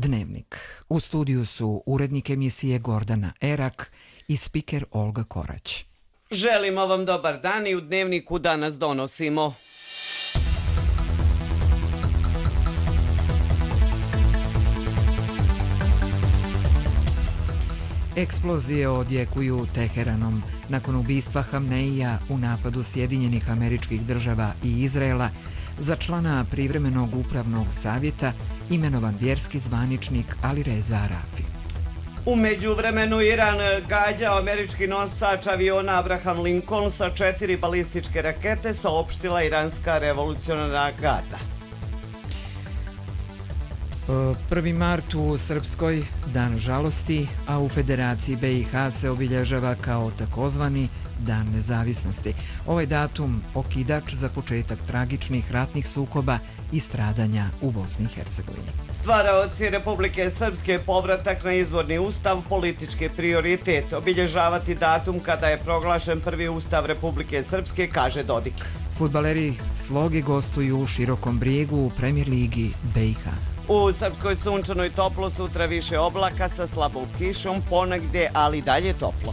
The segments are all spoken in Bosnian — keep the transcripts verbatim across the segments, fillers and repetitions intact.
Dnevnik. U studiju su urednik emisije Gordana Erak i spiker Olga Korać. Želimo vam dobar dan i u Dnevniku danas donosimo. Eksplozije odjekuju Teheranom. Nakon ubistva Hamneija u napadu Sjedinjenih Američkih Država i Izraela, za člana privremenog upravnog savjeta imenovan vjerski zvaničnik Alireza Arafi. U međuvremenu Iran gađao američki nosač aviona Abraham Lincoln sa četiri balističke rakete, saopštila iranska revolucionarna garda. prvi mart u Srpskoj dan žalosti, a u Federaciji B i H se obilježava kao takozvani Dan nezavisnosti. Ovaj datum okidač za početak tragičnih ratnih sukoba i stradanja u Bosni i Hercegovini. Stvaraoci Republike Srpske povratak na izvorni ustav, politički prioritet. Obilježavati datum kada je proglašen prvi ustav Republike Srpske, kaže Dodik. Fudbaleri Slogi gostuju u Širokom Brijegu u Premier ligi B i H. U Srpskoj sunčano i toplo, sutra više oblaka sa slabom kišom, ponegdje, ali dalje toplo.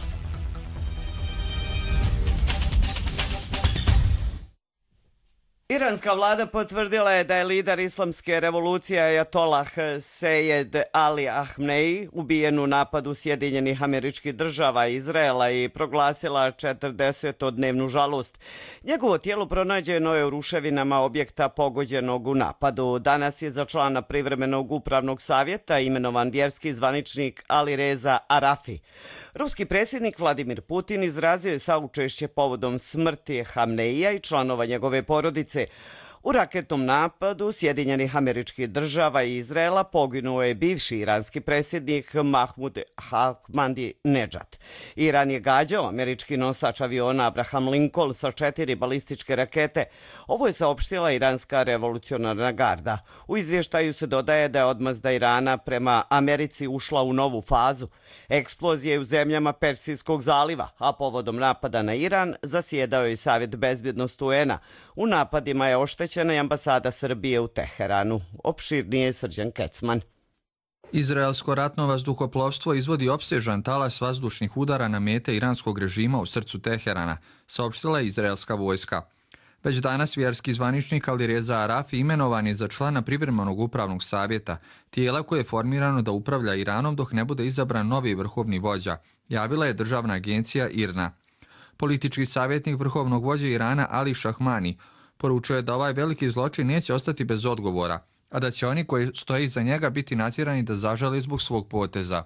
Iranska vlada potvrdila je da je lider islamske revolucije Ajatolah Sejed Ali Ahmnej ubijen u napadu Sjedinjenih Američkih Država i Izraela i proglasila četrdesetodnevnu žalost. Njegovo tijelo pronađeno je u ruševinama objekta pogođenog u napadu. Danas je za člana privremenog upravnog savjeta imenovan vjerski zvaničnik Alireza Arafi. Ruski predsjednik Vladimir Putin izrazio je saučešće povodom smrti Hamneija i članova njegove porodice. U raketnom napadu Sjedinjenih Američkih Država i Izraela poginuo je bivši iranski predsjednik Mahmud Ahmadinejad. Iran je gađao američki nosač aviona Abraham Lincoln sa četiri balističke rakete. Ovo je saopštila iranska revolucionarna garda. U izvještaju se dodaje da je odmazda Irana prema Americi ušla u novu fazu. Eksplozije u zemljama Persijskog zaliva, a povodom napada na Iran zasjedao je i Savjet bezbjednosti U N-a. U napadima je oštećena i ambasada Srbije u Teheranu. Opširnije Srđan Kecman. Izraelsko ratno vazduhoplovstvo izvodi opsežan talas vazdušnih udara na mete iranskog režima u srcu Teherana, saopštila je izraelska vojska. Već danas vjerski zvaničnik Alireza Arafi imenovan je za člana privremenog upravnog savjeta, tijela koje je formirano da upravlja Iranom dok ne bude izabran novi vrhovni vođa, javila je državna agencija I R N A. Politički savjetnik vrhovnog vođe Irana Ali Šahmani poručuje da ovaj veliki zločin neće ostati bez odgovora, a da će oni koji stoje iza njega biti natjerani da zažale zbog svog poteza.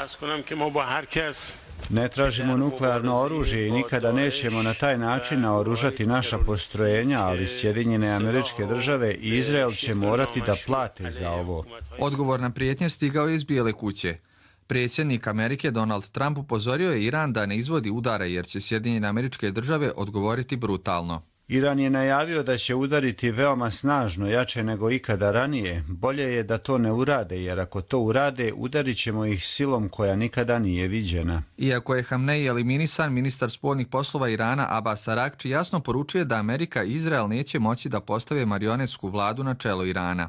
Ne tražimo nuklearno oružje i nikada nećemo na taj način naoružati naša postrojenja, ali Sjedinjene Američke Države i Izrael će morati da plate za ovo. Odgovor na prijetnje stigao je iz Bijele kuće. Predsjednik Amerike Donald Trump upozorio je Iran da ne izvodi udare jer će Sjedinjene Američke Države odgovoriti brutalno. Iran je najavio da će udariti veoma snažno, jače nego ikada ranije. Bolje je da to ne urade, jer ako to urade, udarit ćemo ih silom koja nikada nije viđena. Iako je Hamnej eliminisan, ministar spoljnih poslova Irana Abbas Arakči jasno poručuje da Amerika i Izrael neće moći da postave marionetsku vladu na čelo Irana.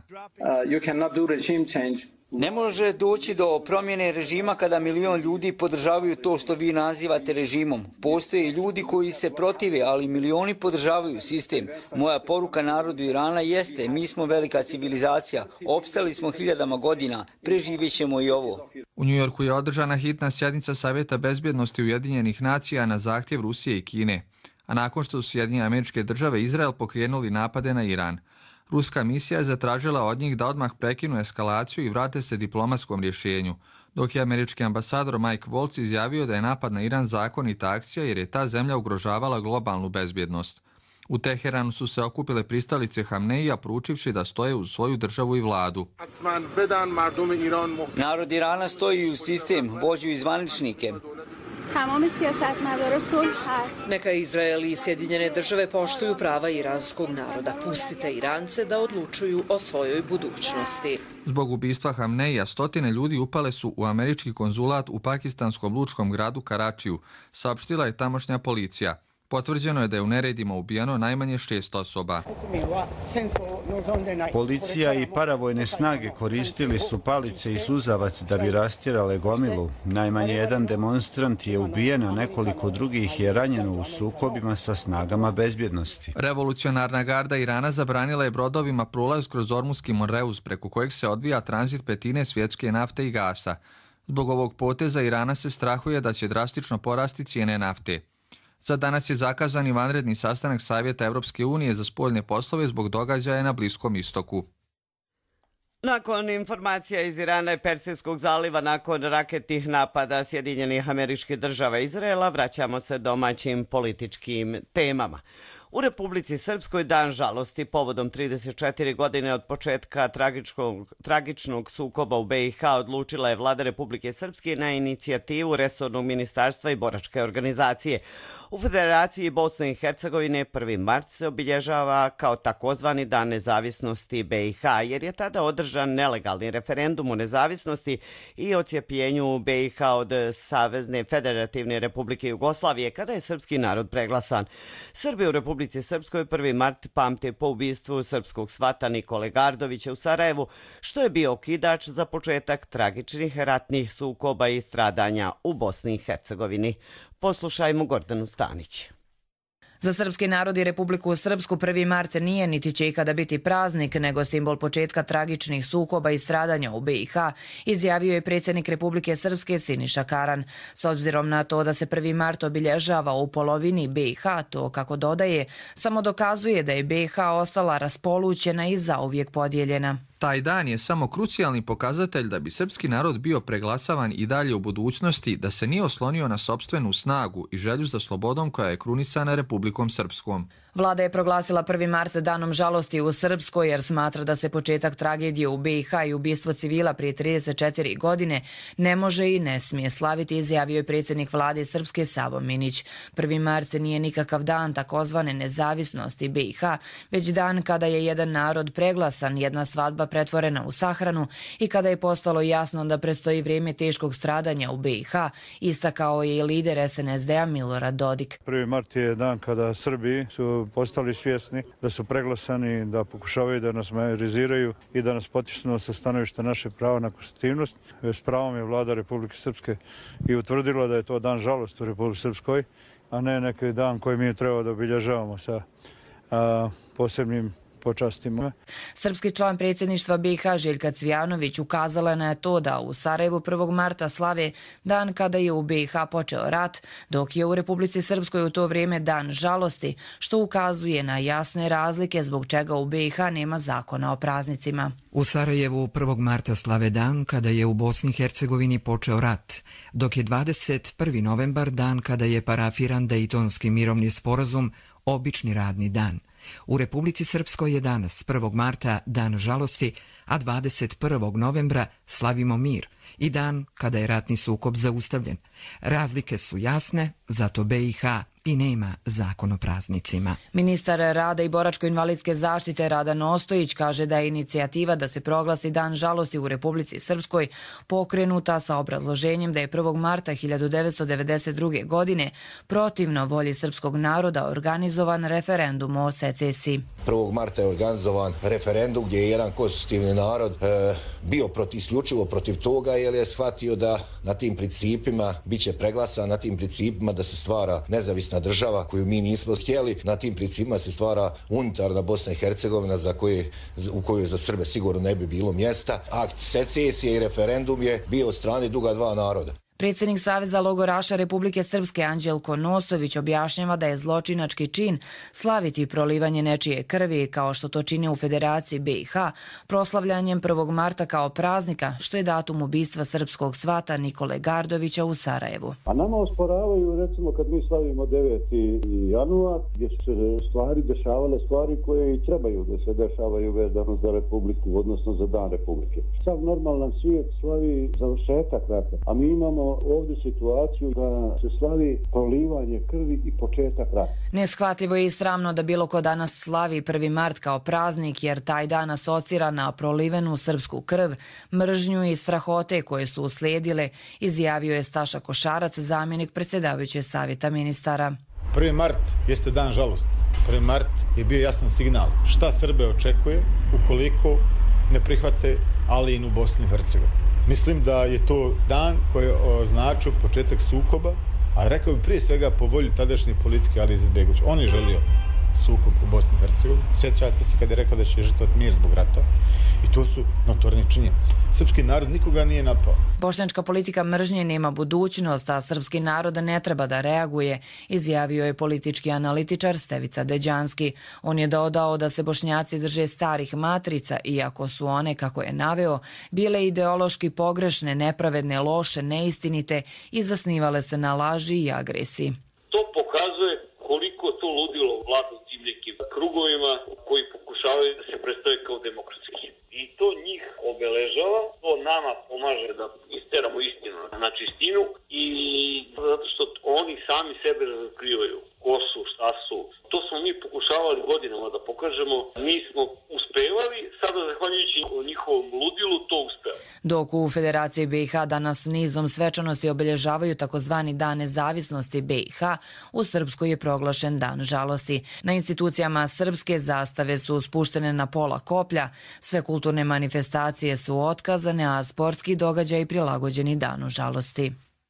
Ne može doći do promjene režima kada milion ljudi podržavaju to što vi nazivate režimom. Postoje ljudi koji se protive, ali milioni podržavaju sistem. Moja poruka narodu Irana jeste, mi smo velika civilizacija, opstali smo hiljadama godina, preživjet ćemo i ovo. U Njujorku je održana hitna sjednica Savjeta bezbjednosti Ujedinjenih nacija na zahtjev Rusije i Kine, a nakon što su Sjedinjene Američke Države i Izrael pokrenuli napade na Iran. Ruska misija je zatražila od njih da odmah prekinu eskalaciju i vrate se diplomatskom rješenju, dok je američki ambasador Mike Waltz izjavio da je napad na Iran zakonita akcija jer je ta zemlja ugrožavala globalnu bezbjednost. U Teheranu su se okupile pristalice Hamneija pručivši da stoje uz svoju državu i vladu. Narod Irana stoji uz sistem, vođu i zvaničnike. Neka Izrael i Sjedinjene Države poštuju prava iranskog naroda. Pustite Irance da odlučuju o svojoj budućnosti. Zbog ubistva Hamneija stotine ljudi upale su u američki konzulat u pakistanskom lučkom gradu Karačiju, saopštila je tamošnja policija. Potvrđeno je da je u neredima ubijeno najmanje šest osoba. Policija i paravojne snage koristili su palice i suzavac da bi rastjerale gomilu. Najmanje jedan demonstrant je ubijen, a nekoliko drugih je ranjeno u sukobima sa snagama bezbjednosti. Revolucionarna garda Irana zabranila je brodovima prolaz kroz Ormuski Monreuz, preko kojeg se odvija tranzit petine svjetske nafte i gasa. Zbog ovog poteza Irana se strahuje da će drastično porasti cijene nafte. Za danas je zakazan i vanredni sastanak Savjeta Evropske unije za spoljne poslove zbog događaja na Bliskom istoku. Nakon informacija iz Irana i Persijskog zaliva, nakon raketnih napada Sjedinjenih Američkih Država i Izraela, vraćamo se domaćim političkim temama. U Republici Srpskoj dan žalosti povodom trideset četiri godine od početka tragičnog, tragičnog sukoba u B i H odlučila je Vlada Republike Srpske na inicijativu resornog ministarstva i boračke organizacije. U Federaciji Bosne i Hercegovine prvi mart se obilježava kao takozvani dan nezavisnosti B i H, jer je tada održan nelegalni referendum o nezavisnosti i ocijepljenju B i H od Savezne Federativne Republike Jugoslavije, kada je srpski narod preglasan. Srbi u Republici Srpskoj prvi mart pamte po ubistvu srpskog svata Nikole Gardovića u Sarajevu, što je bio okidač za početak tragičnih ratnih sukoba i stradanja u Bosni i Hercegovini. Poslušajmo Gordanu Stanić. Za srpski narod i Republiku Srpsku prvi mart nije niti će ikada biti praznik, nego simbol početka tragičnih sukoba i stradanja u B i H, izjavio je predsjednik Republike Srpske Siniša Karan. S obzirom na to da se prvi mart obilježava u polovini B i H, to, kako dodaje, samo dokazuje da je B i H ostala raspolućena i zauvijek podijeljena. Taj dan je samo krucijalni pokazatelj da bi srpski narod bio preglasavan i dalje u budućnosti, da se nije oslonio na sopstvenu snagu i želju za slobodom koja je krunisana Republikom Srpskom. Vlada je proglasila prvi mart danom žalosti u Srpskoj jer smatra da se početak tragedije u B i H i ubistvo civila prije trideset četiri godine ne može i ne smije slaviti, izjavio je predsjednik Vlade Srpske Savo Minić. Prvi mart nije nikakav dan takozvane nezavisnosti B i H, već dan kada je jedan narod preglasan, jedna svadba pretvorena u sahranu i kada je postalo jasno da prestoji vrijeme teškog stradanja u B i H, istakao je i lider S N S D-a Milorad Dodik. Prvi mart je dan kada Srbi su postali svjesni da su preglasani, da pokušavaju da nas majoriziraju i da nas potisnu sa stanovišta naše prava na konstitutivnost. S pravom je Vlada Republike Srpske i utvrdila da je to dan žalosti u Republike Srpskoj, a ne neki dan koji mi treba da obilježavamo sa a, posebnim počastima. Srpski član predsjedništva B i H Željka Cvijanović ukazala je na to da u Sarajevu prvog marta slave dan kada je u B i H počeo rat, dok je u Republici Srpskoj u to vrijeme dan žalosti, što ukazuje na jasne razlike zbog čega u B i H nema zakona o praznicima. U Sarajevu prvog marta slave dan kada je u Bosni i Hercegovini počeo rat, dok je dvadeset prvi novembar dan kada je parafiran Dejtonski mirovni sporazum, obični radni dan. U Republici Srpskoj je danas prvog marta dan žalosti, a dvadeset prvog novembra slavimo mir i dan kada je ratni sukob zaustavljen. Razlike su jasne, zato B i H i nema zakon o praznicima. Ministar rada i boračko-invalidske zaštite Radan Ostojić kaže da je inicijativa da se proglasi dan žalosti u Republici Srpskoj pokrenuta sa obrazloženjem da je prvog marta hiljadu devetsto devedeset druge. godine protivno volji srpskog naroda organizovan referendum o secesiji. prvog marta je organizovan referendum gdje je jedan konstitutivni narod e, bio proti, isključivo protiv toga jer je shvatio da na tim principima bit će preglasan, na tim principima da se stvara nezavisna država koju mi nismo htjeli, na tim principima se stvara unitarna Bosna i Hercegovina za koje, u kojoj za Srbe sigurno ne bi bilo mjesta. Akt secesije i referendum je bio od strane druga dva naroda. Predsjednik Saveza logoraša Republike Srpske Anđelko Nosović objašnjava da je zločinački čin slaviti prolivanje nečije krvi kao što to čine u Federaciji B i H proslavljanjem prvog marta kao praznika, što je datum ubistva srpskog svata Nikole Gardovića u Sarajevu. A nama osporavaju recimo kad mi slavimo deveti januar gdje su se stvari dešavale, stvari koje i trebaju da se dešavaju vezano za Republiku, odnosno za dan Republike. Sav normalan svijet slavi završetak rata, a mi imamo ovdje situaciju da se slavi prolivanje krvi i početak rata. Neshvatljivo je i sramno da bilo ko danas slavi prvi mart kao praznik, jer taj dan asocira na prolivenu srpsku krv, mržnju i strahote koje su uslijedile, izjavio je Staša Košarac, zamjenik predsjedavajućeg savjeta ministara. prvi mart jeste dan žalosti. prvi mart je bio jasan signal šta Srbe očekuje ukoliko ne prihvate Alijinu Bosnu i Hercegovinu. Mislim da je to dan koji je označio početak sukoba, a rekao bi prije svega po volji tadašnje politike Alije Izetbegovića. On je želio sukob u Bosni i Hercegovini. Sjećate se kada je rekao da će žrtvovati mir zbog rata. I to su notorne činjenice. Srpski narod nikoga nije napao. Bošnjačka politika mržnje nema budućnost, a srpski narod ne treba da reaguje, izjavio je politički analitičar Stevica Deđanski. On je dodao da se Bošnjaci drže starih matrica, iako su one, kako je naveo, bile ideološki pogrešne, nepravedne, loše, neistinite i zasnivale se na laži i agresiji. To pokazuje koliko to ludilo vlada u tim nekim krugovima koji pokušavaju da se predstave kao demokratski. I to njih obeležava, to nama pomaže da isteramo istinu na čistinu i zato što oni sami sebe razotkrivaju ko su, šta su. To smo mi pokušavali godinama da pokažemo, nismo uspevali, sada zahvaljujući njihovom ludilu to uspeva. Dok u Federaciji B i H danas nizom svečanosti obeležavaju takozvani Dan nezavisnosti B i H, u Srpskoj je proglašen Dan žalosti. Na institucijama srpske zastave su spuštene na pola koplja, sve kulturne manifestacije su otkazane, a sportski događaji prilagođeni Danu žalosti.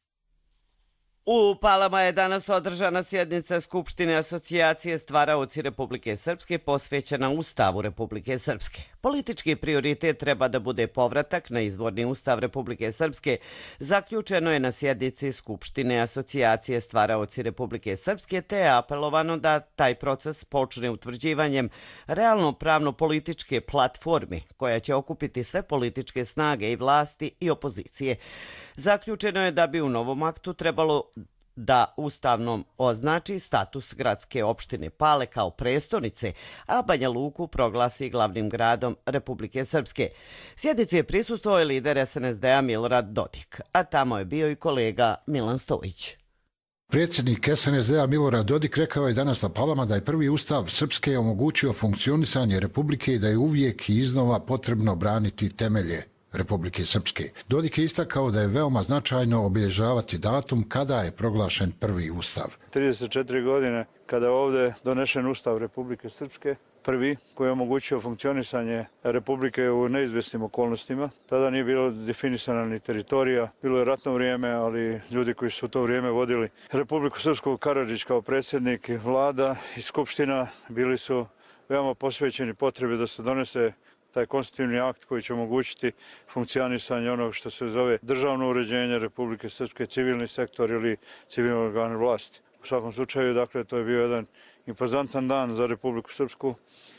U Palama je danas održana sjednica Skupštine Asocijacije stvaraoci Republike Srpske posvećena Ustavu Republike Srpske. Politički prioritet treba da bude povratak na izvorni Ustav Republike Srpske, zaključeno je na sjednici Skupštine Asocijacije stvaraoci Republike Srpske, te je apelovano da taj proces počne utvrđivanjem realno pravno-političke platforme koja će okupiti sve političke snage i vlasti i opozicije. Zaključeno je da bi u novom aktu trebalo da ustavnom označi status gradske opštine Pale kao prestonice, a Banja Luku proglasi glavnim gradom Republike Srpske. Sjednici je prisustvovao i lider S N S D-a Milorad Dodik, a tamo je bio i kolega Milan Stojić. Predsjednik S N S D-a Milorad Dodik rekao je danas na Palama da je prvi ustav Srpske omogućio funkcionisanje Republike i da je uvijek i iznova potrebno braniti temelje Republike Srpske. Dodik je istakao da je veoma značajno obilježavati datum kada je proglašen prvi ustav. trideset četiri godine kada je ovdje donešen ustav Republike Srpske, prvi koji je omogućio funkcionisanje Republike u neizvjesnim okolnostima. Tada nije bilo definisana ni teritorija, bilo je ratno vrijeme, ali ljudi koji su u to vrijeme vodili Republiku Srpsku, Karadžić kao predsjednik, vlada i skupština bili su veoma posvećeni potrebi da se donese taj konstitutivni akt koji će omogućiti funkcionisanje onog što se zove državno uređenje Republike Srpske, civilni sektor ili civilni organ vlasti. U svakom slučaju, dakle, to je bio jedan impozantan dan za Republiku Srpsku.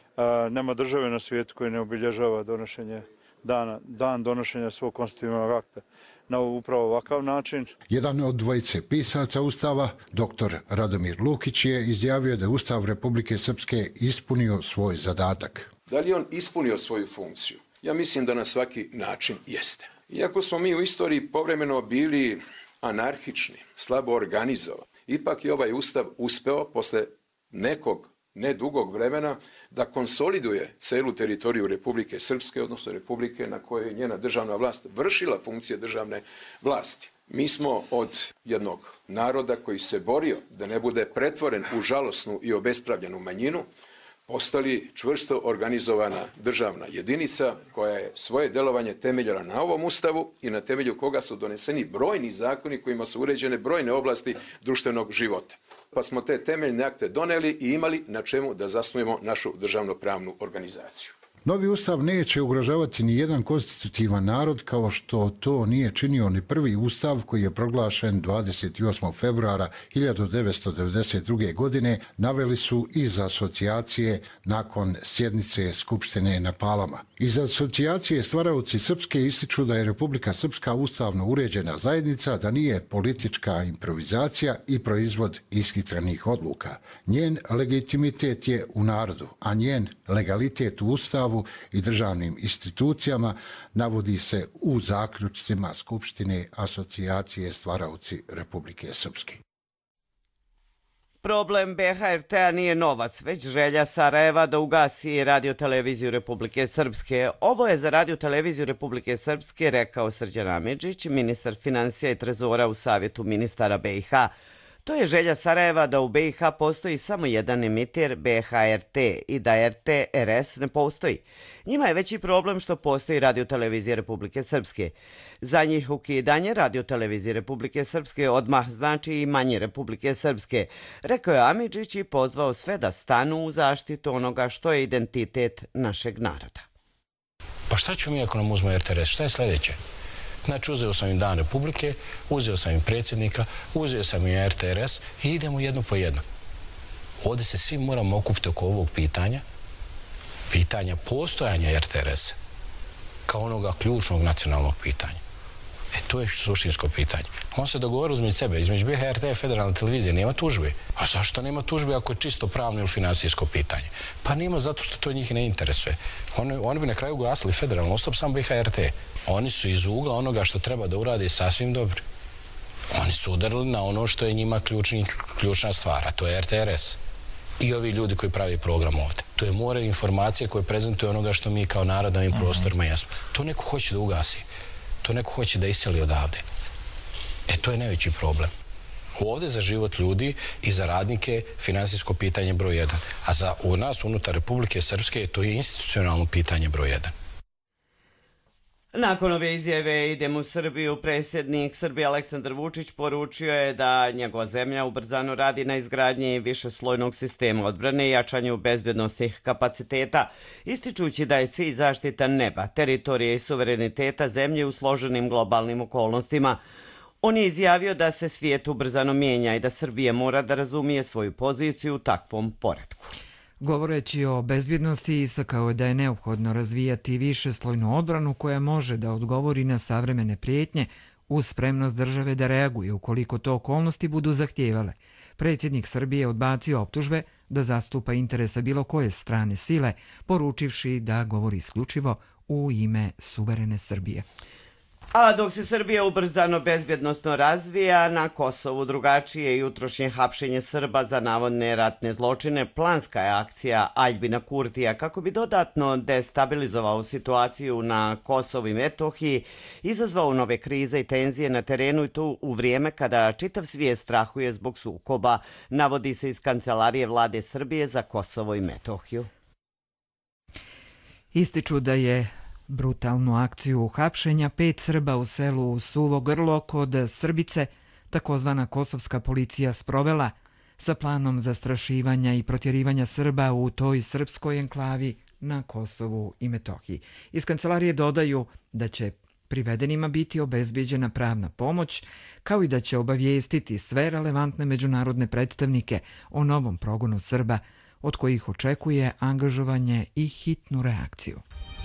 Nema države na svijetu koji ne obilježava donošenje dana, dan donošenja svog konstitutivnog akta na upravo ovakav način. Jedan od dvojice pisaca Ustava, doktor Radomir Lukić, je izjavio da je Ustav Republike Srpske ispunio svoj zadatak. Da li je on ispunio svoju funkciju? Ja mislim da na svaki način jeste. Iako smo mi u istoriji povremeno bili anarhični, slabo organizovani, ipak je ovaj ustav uspeo posle nekog nedugog vremena da konsoliduje celu teritoriju Republike Srpske, odnosno Republike na kojoj je njena državna vlast vršila funkcije državne vlasti. Mi smo od jednog naroda koji se borio da ne bude pretvoren u žalosnu i obespravljenu manjinu, postali čvrsto organizovana državna jedinica koja je svoje delovanje temeljila na ovom ustavu i na temelju koga su doneseni brojni zakoni kojima su uređene brojne oblasti društvenog života. Pa smo te temeljne akte doneli i imali na čemu da zasnujemo našu državno-pravnu organizaciju. Novi ustav neće ugrožavati ni jedan konstitutivan narod kao što to nije činio ni prvi ustav koji je proglašen dvadeset osmog februara hiljadu devetsto devedeset druge. godine, naveli su iz asocijacije nakon sjednice Skupštine na Palama. Iz asocijacije stvaraoci Srpske ističu da je Republika Srpska ustavno uređena zajednica, da nije politička improvizacija i proizvod ishitranih odluka. Njen legitimitet je u narodu, a njen legalitet u ustavu i državnim institucijama navodi se u zaključcima Skupštine Asocijacije stvaraoci Republike Srpske. Problem B H R T-a nije novac, već želja Sarajeva da ugasi radioteleviziju Republike Srpske. Ovo je za radioteleviziju Republike Srpske rekao Srđan Amidžić, ministar finansija i trezora u Savjetu ministara B i H. To je želja Sarajeva da u B i H postoji samo jedan emitir B H R T i da R T R S ne postoji. Njima je veći problem što postoji radiotelevizija Republike Srpske. Za njih ukidanje radiotelevizije Republike Srpske odmah znači i manje Republike Srpske, rekao je Amidžić i pozvao sve da stanu u zaštitu onoga što je identitet našeg naroda. Pa šta ću mi ako nam uzme R T R S? Šta je sljedeće? Znači, uzeo sam im Dan Republike, uzeo sam im predsjednika, uzeo sam im R T R S i idemo jedno po jedno. Ovdje se svi moramo okupiti oko ovog pitanja, pitanja postojanja R T R S kao onoga ključnog nacionalnog pitanja. E, to je suštinsko pitanje. On se dogovara između sebe, između B H R T i federalne televizije, nema tužbe. A zašto nema tužbe ako je čisto pravno ili finansijsko pitanje? Pa nema zato što to njih ne interesuje. Oni, oni bi na kraju ugasili federalno, ostao sam B H R T. Oni su iz ugla onoga što treba da uradi sasvim dobri. Oni su udarili na ono što je njima ključni, ključna stvar, a to je R T R S. I ovi ljudi koji pravi program ovdje. To je more informacije koje prezentuje onoga što mi kao narod na ovim prostorima jesmo. To neko hoće da ugasi. To neko hoće da iseli odavde. E, to je najveći problem. Ovdje za život ljudi i za radnike finansijsko pitanje broj jedan. A za u nas, unutar Republike Srpske, to je institucionalno pitanje broj jedan. Nakon ove izjave idemo u Srbiju, predsjednik Srbije Aleksandar Vučić poručio je da njegova zemlja ubrzano radi na izgradnji višeslojnog sistema odbrane i jačanju bezbjednostnih kapaciteta, ističući da je cilj zaštita neba, teritorije i suvereniteta zemlje u složenim globalnim okolnostima. On je izjavio da se svijet ubrzano mijenja i da Srbija mora da razumije svoju poziciju u takvom poretku. Govoreći o bezbjednosti, istakao je da je neophodno razvijati višeslojnu odbranu koja može da odgovori na savremene prijetnje uz spremnost države da reaguje ukoliko to okolnosti budu zahtijevale. Predsjednik Srbije odbacio optužbe da zastupa interesa bilo koje strane sile, poručivši da govori isključivo u ime suverene Srbije. A dok se Srbija ubrzano bezbjednostno razvija, na Kosovu drugačije jutrošnje hapšenje Srba za navodne ratne zločine, planska je akcija Aljbina Kurtija kako bi dodatno destabilizovao situaciju na Kosovu i Metohiji, izazvao nove krize i tenzije na terenu i to u vrijeme kada čitav svijet strahuje zbog sukoba, navodi se iz Kancelarije vlade Srbije za Kosovo i Metohiju. Ističu da je brutalnu akciju hapšenja pet Srba u selu Suvo Grlo kod Srbice, takozvana kosovska policija, sprovela sa planom zastrašivanja i protjerivanja Srba u toj srpskoj enklavi na Kosovu i Metohiji. Iz kancelarije dodaju da će privedenima biti obezbijeđena pravna pomoć, kao i da će obavijestiti sve relevantne međunarodne predstavnike o novom progonu Srba, od kojih očekuje angažovanje i hitnu reakciju.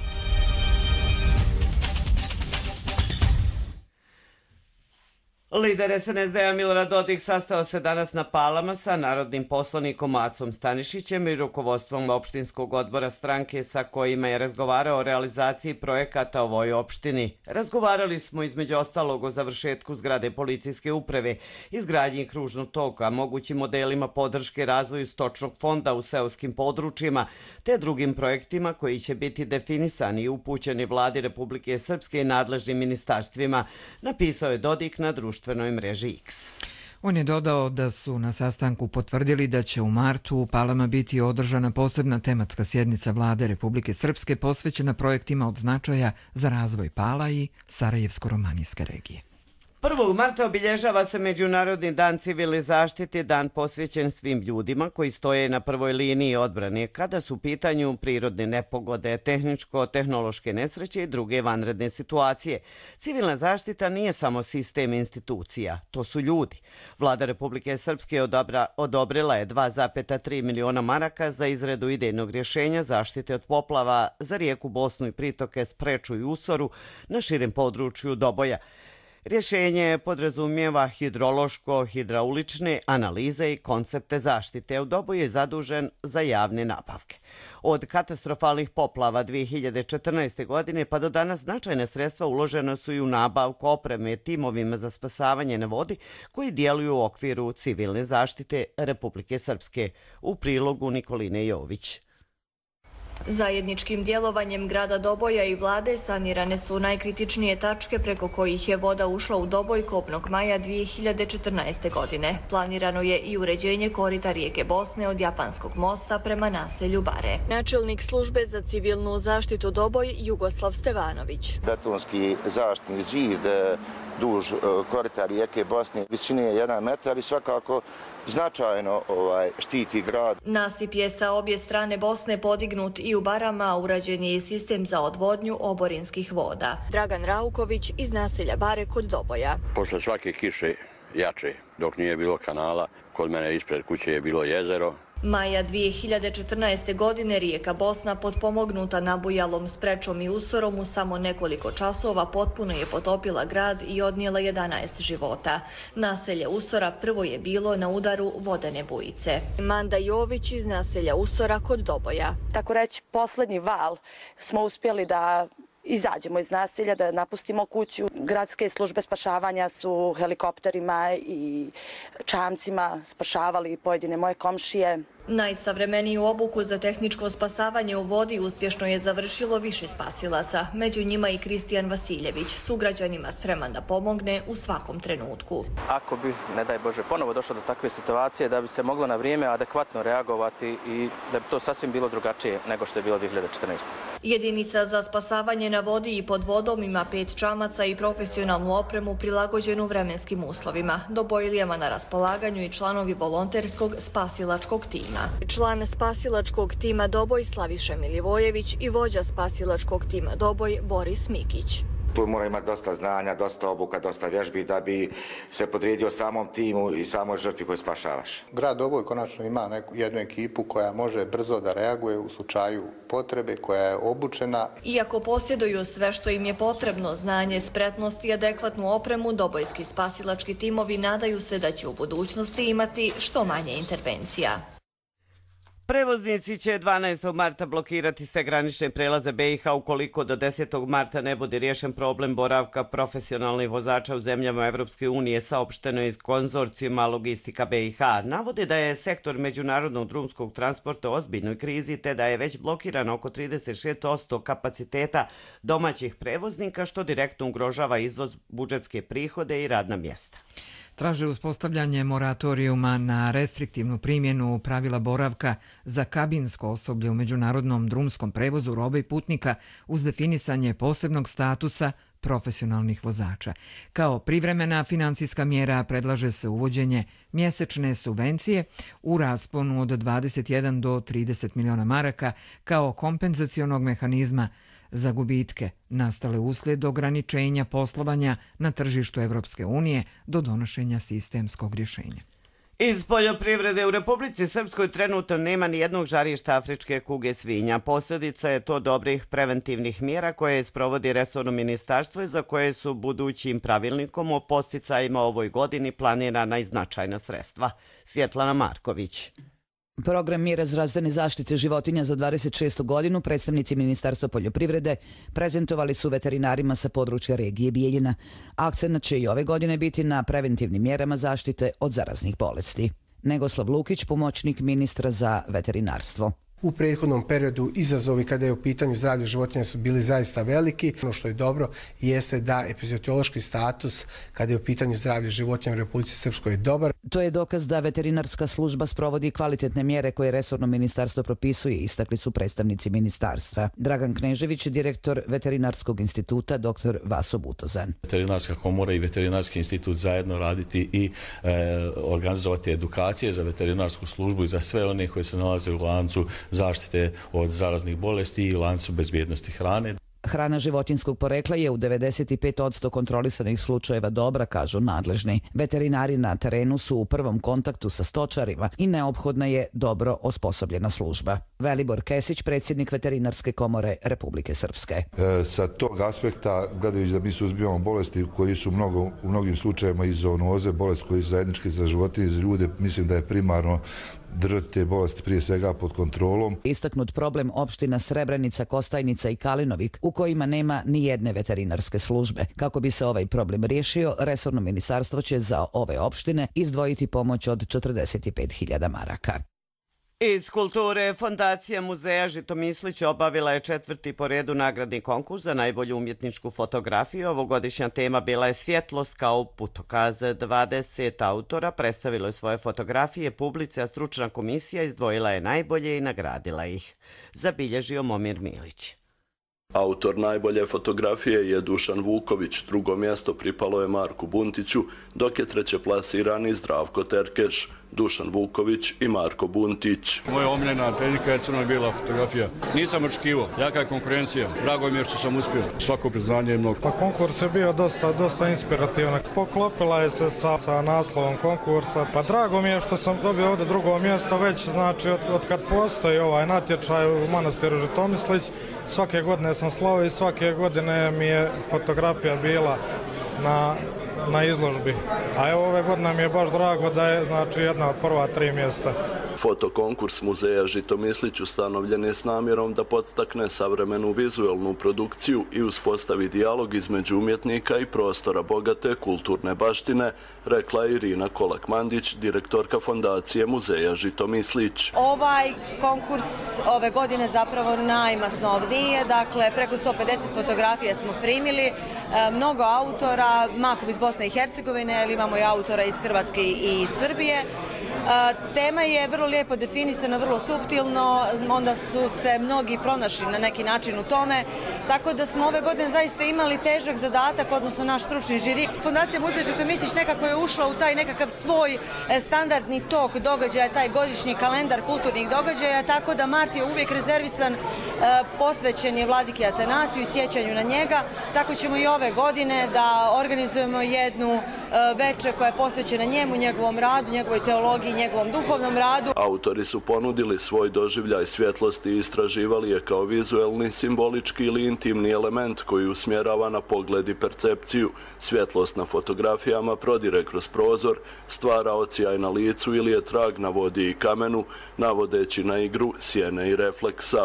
Lider S N S D-a Milorad Dodik sastao se danas na Palama sa narodnim poslanikom Acom Stanišićem i rukovodstvom opštinskog odbora stranke sa kojima je razgovarao o realizaciji projekata u ovoj opštini. Razgovarali smo između ostalog o završetku zgrade policijske uprave, izgradnji kružnog toka, mogućim modelima podrške razvoju stočnog fonda u seoskim područjima, te drugim projektima koji će biti definisani i upućeni vladi Republike Srpske i nadležnim ministarstvima, napisao je Dodik na društvu mreži X. On je dodao da su na sastanku potvrdili da će u martu u Palama biti održana posebna tematska sjednica vlade Republike Srpske posvećena projektima od značaja za razvoj Pala i Sarajevsko-romanijske regije. prvog marta obilježava se Međunarodni dan civilne zaštite, dan posvećen svim ljudima koji stoje na prvoj liniji odbrane kada su u pitanju prirodne nepogode, tehničko-tehnološke nesreće i druge vanredne situacije. Civilna zaštita nije samo sistem institucija, to su ljudi. Vlada Republike Srpske odobra, odobrila je dva zarez tri miliona maraka za izradu idejnog rješenja zaštite od poplava za rijeku Bosnu i pritoke Spreču i Usoru na širem području Doboja. Rješenje podrazumijeva hidrološko-hidraulične analize i koncepte zaštite. U Doboju je zadužen za javne nabavke. Od katastrofalnih poplava dvije hiljade četrnaeste. godine pa do danas značajne sredstva uložena su i u nabavku opreme timovima za spasavanje na vodi koji djeluju u okviru civilne zaštite Republike Srpske. U prilogu Nikoline Jović. Zajedničkim djelovanjem grada Doboja i vlade sanirane su najkritičnije tačke preko kojih je voda ušla u Doboj kobnog maja dvije hiljade četrnaeste. godine. Planirano je i uređenje korita rijeke Bosne od Japanskog mosta prema naselju Bare. Načelnik službe za civilnu zaštitu Doboj Jugoslav Stevanović. Betonski zaštitni zid duž korita rijeke Bosne visine je jedan metar i svakako značajno ovaj, štiti grad. Nasip je sa obje strane Bosne podignut i u Barama, urađen je i sistem za odvodnju oborinskih voda. Dragan Rauković iz naselja Bare kod Doboja. Posle svake kiše jače, dok nije bilo kanala, kod mene ispred kuće je bilo jezero. Maja dvije hiljade četrnaeste. godine rijeka Bosna potpomognuta nabujalom, sprečom i usorom u samo nekoliko časova potpuno je potopila grad i odnijela jedanaest života. Naselje Usora prvo je bilo na udaru vodene bujice. Manda Jović iz naselja Usora kod Doboja. Tako reći, posljednji val smo uspjeli da izađemo iz naselja, da napustimo kuću. Gradske službe spašavanja su helikopterima i čamcima spašavali pojedine moje komšije. Najsavremeniju obuku za tehničko spasavanje u vodi uspješno je završilo više spasilaca. Među njima i Kristijan Vasiljević, sugrađanima spreman da pomogne u svakom trenutku. Ako bi, ne daj Bože, ponovo došlo do takve situacije, da bi se moglo na vrijeme adekvatno reagovati i da bi to sasvim bilo drugačije nego što je bilo dvije hiljade četrnaeste. Jedinica za spasavanje na vodi i pod vodom ima pet čamaca i profesionalnu opremu prilagođenu vremenskim uslovima. Dobojlijama na raspolaganju i članovi volonterskog spasilačkog tima. Član spasilačkog tima Doboj Slaviša Milivojević i vođa spasilačkog tima Doboj Boris Mikić. Tu mora imati dosta znanja, dosta obuka, dosta vježbi da bi se podredio samom timu i samoj žrtvi koju spašavaš. Grad Doboj konačno ima neku, jednu ekipu koja može brzo da reaguje u slučaju potrebe, koja je obučena. Iako posjeduju sve što im je potrebno, znanje, spretnost i adekvatnu opremu, dobojski spasilački timovi nadaju se da će u budućnosti imati što manje intervencija. Prevoznici će dvanaestog marta blokirati sve granične prelaze be i ha ukoliko do desetog marta ne bude riješen problem boravka profesionalnih vozača u zemljama Evropske unije, saopšteno iz konzorcijuma Logistika be i ha. Navode da je sektor međunarodnog drumskog transporta u ozbiljnoj krizi te da je već blokirano oko trideset šest posto kapaciteta domaćih prevoznika, što direktno ugrožava izvoz, budžetske prihode i radna mjesta. Traže uspostavljanje moratorijuma na restriktivnu primjenu pravila boravka za kabinsko osoblje u međunarodnom drumskom prevozu robe i putnika uz definisanje posebnog statusa profesionalnih vozača. Kao privremena financijska mjera predlaže se uvođenje mjesečne subvencije u rasponu od dvadeset jedan do trideset miliona maraka kao kompenzacionog mehanizma za gubitke nastale uslijed ograničenja poslovanja na tržištu Evropske unije do donošenja sistemskog rješenja. Iz poljoprivrede u Republici Srpskoj trenutno nema ni jednog žarišta afričke kuge svinja. Posljedica je to dobrih preventivnih mjera koje sprovodi resorno ministarstvo i za koje su budućim pravilnikom o posticajima ovoj godini planirana i značajna sredstva. Svjetlana Marković. Program mjera zdravstvene zaštite životinja za dvadeset šestu. godinu predstavnici Ministarstva poljoprivrede prezentovali su veterinarima sa područja regije Bijeljina. Akcenat će i ove godine biti na preventivnim mjerama zaštite od zaraznih bolesti. Negoslav Lukić, pomoćnik ministra za veterinarstvo. U prethodnom periodu izazovi kada je u pitanju zdravlje životinja su bili zaista veliki. Ono što je dobro jeste da epiziotiološki status kada je u pitanju zdravlje životinja u Republici Srpskoj je dobar. To je dokaz da veterinarska služba sprovodi kvalitetne mjere koje resorno ministarstvo propisuje, istakli su predstavnici ministarstva. Dragan Knežević, direktor Veterinarskog instituta, doktor Vaso Butozan. Veterinarska komora i Veterinarski institut zajedno raditi i e, organizovati edukacije za veterinarsku službu i za sve one koje se nalaze u lancu zaštite od zaraznih bolesti i lancu bezbjednosti hrane. Hrana životinjskog porekla je u devedeset pet posto kontrolisanih slučajeva dobra, kažu nadležni. Veterinari na terenu su u prvom kontaktu sa stočarima i neophodna je dobro osposobljena služba. Velibor Kesić, predsjednik Veterinarske komore Republike Srpske. E, sa tog aspekta, gledajući da mi suzbijamo bolesti koji su mnogo, u mnogim slučajevima iz zoonoze, bolest koji su zajednički za životinje i za ljude, mislim da je primarno držati te bolesti prije svega pod kontrolom. Istaknut problem opština Srebrenica, Kostajnica i Kalinovik, u kojima nema ni jedne veterinarske službe. Kako bi se ovaj problem riješio, resorno ministarstvo će za ove opštine izdvojiti pomoć od četrdeset pet hiljada maraka. Iz kulture, Fondacija muzeja Žitomislić obavila je četvrti po redu nagradni konkurs za najbolju umjetničku fotografiju. Ovogodišnja tema bila je svjetlost kao putokaz. dvadeset autora predstavilo je svoje fotografije publici, a stručna komisija izdvojila je najbolje i nagradila ih. Zabilježio Momir Milić. Autor najbolje fotografije je Dušan Vuković, drugo mjesto pripalo je Marku Buntiću, dok je treće plasirani Zdravko Terkeš. Dušan Vuković i Marko Buntić. Moja omiljena tehnika je crno-bijela fotografija. Nisam očekivao, jaka je konkurencija. Drago mi je što sam uspio. Svako priznanje je mnogo. Pa konkurs je bio dosta, dosta inspirativan. Poklopila je se sa, sa naslovom konkursa. Pa drago mi je što sam dobio ovdje drugo mjesto već, znači od, od kad postoji ovaj natječaj u manastiru Žitomislić. Svake godine sam slavio i svake godine mi je fotografija bila na na izložbi. A evo ove godine mi je baš drago da je znači jedna od prva tri mjesta. Fotokonkurs muzeja Žitomislić ustanovljen je s namjerom da podstakne savremenu vizualnu produkciju i uspostavi dijalog između umjetnika i prostora bogate kulturne baštine, rekla je Irina Kolak-Mandić, direktorka Fondacije muzeja Žitomislić. Ovaj konkurs ove godine zapravo najmasovniji je, dakle preko sto pedeset fotografija smo primili, mnogo autora, mahom iz Bosne i Hercegovine, ali imamo i autora iz Hrvatske i Srbije. Tema je vrlo lijepo definisana, vrlo suptilno, onda su se mnogi pronašli na neki način u tome, tako da smo ove godine zaista imali težak zadatak, odnosno naš stručni žiri. Fondacija muzeja Žitomislić nekako je ušla u taj nekakav svoj standardni tok događaja, taj godišnji kalendar kulturnih događaja, tako da mart je uvijek rezervisan, posvećen je Vladiki Atanasiju i sjećanju na njega, tako ćemo i ove godine da organizujemo jednu večer koja je posvećena njemu, njegovom radu, njegovoj teologiji, njegovom duhovnom radu. Autori su ponudili svoj doživljaj svjetlosti i istraživali je kao vizuelni, simbolički ili intimni element koji usmjerava na pogled i percepciju. Svjetlost na fotografijama prodire kroz prozor, stvara ocijaj na licu ili je trag na vodi i kamenu, navodeći na igru sjene i refleksa.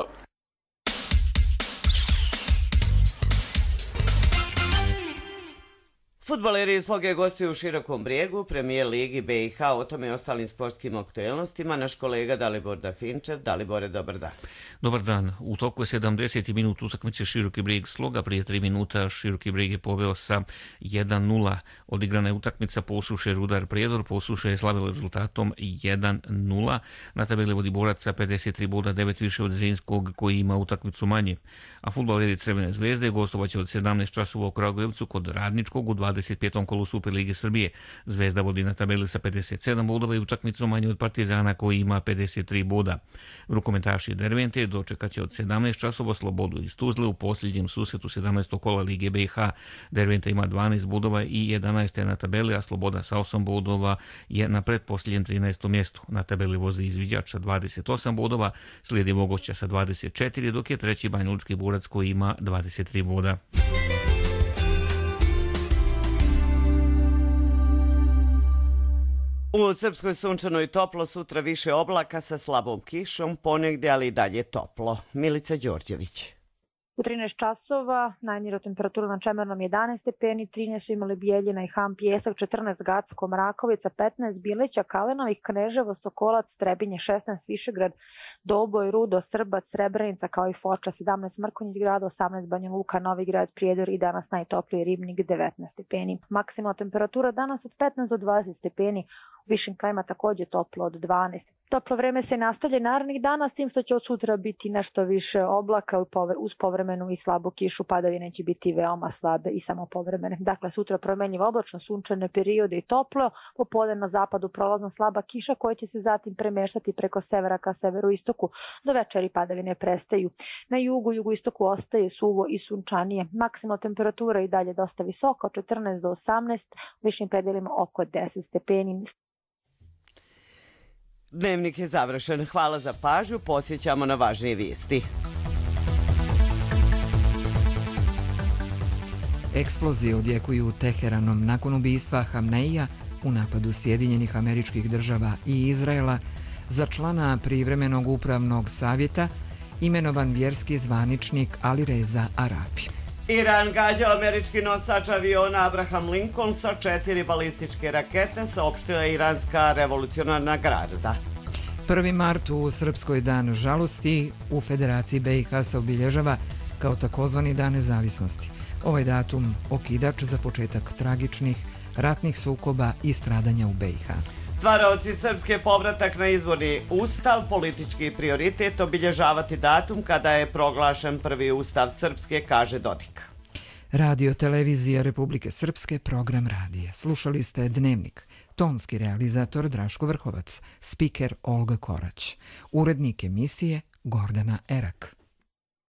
Fudbaleri iz Sloge gostuju u Širokom Brijegu, premijer Ligi B i H, o tome i ostalim sportskim aktuelnostima. Naš kolega Dalibor Dafinčev. Dalibore, dobar dan. Dobar dan. U toku je sedamdeseti minut utakmice Široki Brijeg Sloga. Prije tri minuta Široki Brijeg je poveo sa jedan nula. Odigrana je utakmica Posuše Rudar Prijedor. Posuše je slavila rezultatom jedan nula. Na tabeli vodi borac sa pedeset tri boda, devet više od Zrinskog koji ima utakmicu manje. A fudbaleri Crvene zvezde gostovaće od sedamnaest časova u Kragujevcu kod Radničkog u dvadeset petom kolu Superlige Srbije. Zvezda vodi na tabeli sa pedeset sedam bodova i utakmicu manje od Partizana koji ima pedeset tri boda. Rukometaši Dervente dočekaće od sedamnaest časova Slobodu iz Tuzle u posljednjem susretu sedamnaestog kola Lige B i H. Dervente ima dvanaest bodova i jedanaest je na tabeli, a Sloboda sa osam bodova je na pretposljednjem trinaestom mjestu. Na tabeli vozi Izviđač sa dvadeset osam bodova, slijedi Vogošća sa dvadeset četiri, dok je treći Banjalučki Borac koji ima dvadeset tri boda. U Srpskoj sunčano i toplo, sutra više oblaka sa slabom kišom, ponegdje ali i dalje toplo. Milica Đorđević. U trinaest časova najniža temperatura na Čemernom jedanaest stepeni, trinaest su imali Bijeljina i Ham, Pijesak, četrnaest Gacko, Mrakovica, petnaest Bileća, Kalenovih, Kneževo, Sokolac, Trebinje, šesnaest Višegrad, Doboj, Rudo, Srbac, Srebrenica kao i Foča, sedamnaest Mrkonjić grad, osamnaest Banja Luka, Novi Grad, Prijedor i danas najtopliji Ribnik, devetnaest stepeni. Maksimalna temperatura danas od petnaest do dvadeset stepeni, u višim krajima također toplo od dvanaest. Toplo vreme se nastavlja narednih dana, s tim što će od sutra biti nešto više oblaka uz povremenu i slabu kišu, padavine će biti veoma slabe i samo povremene. Dakle, sutra promenljivo oblačno, sunčane periode i toplo, popodne na zapadu prolazna slaba kiša koja će se zatim premeštati preko severa ka severoistoku. Do večeri padavine prestaju. Na jugu, jugoistoku ostaje suvo i sunčanije. Maksimalna temperatura i dalje dosta visoka, od četrnaest do osamnaest, u višim predelima oko deset stepeni. Dnevnik je završen. Hvala za pažnju. Posjećamo na važnije vijesti. Eksplozije odjekuju Teheranom nakon ubistva Hamneija u napadu Sjedinjenih Američkih Država i Izraela. Za člana privremenog upravnog savjeta imenovan vjerski zvaničnik Alireza Arafi. Iran gađa američki nosač aviona Abraham Lincoln sa četiri balističke rakete, saopštila je iranska revolucionarna garda. prvi mart u Srpskoj dan žalosti u Federaciji B i H se obilježava kao takozvani dan nezavisnosti. Ovaj datum okidač za početak tragičnih ratnih sukoba i stradanja u B i H. Stvaraoci Srpske povratak na izvorni ustav, politički prioritet obilježavati datum kada je proglašen prvi ustav Srpske, kaže Dodik. Radio Televizija Republike Srpske, program radija. Slušali ste Dnevnik. Tonski realizator Draško Vrhovac, spiker Olga Korać. Urednik emisije Gordana Erak.